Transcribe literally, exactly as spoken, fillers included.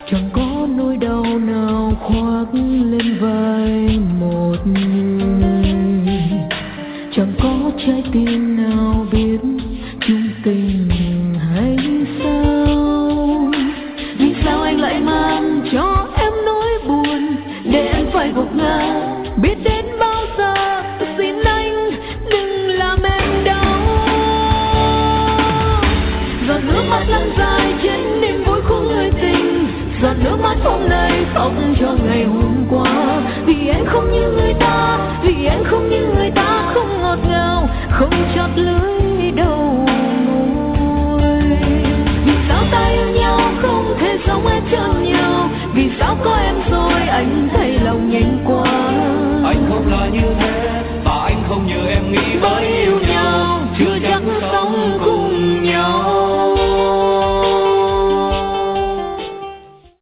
chẳng có nỗi đau nào khoác lên vai một người, chẳng có trái tim nào biết chung tình hay sao. Vì sao anh lại mang cho em nỗi buồn để anh phải gục ngã, biết đến bao giờ xin anh đừng làm em đau. Giọt nước mắt lăn dài trên niềm vui của người tình, giọt nước mắt hôm nay khóc cho ngày hôm qua. Vì anh không như người ta, vì anh không như người ta, không ngọt ngào, không chót lưỡi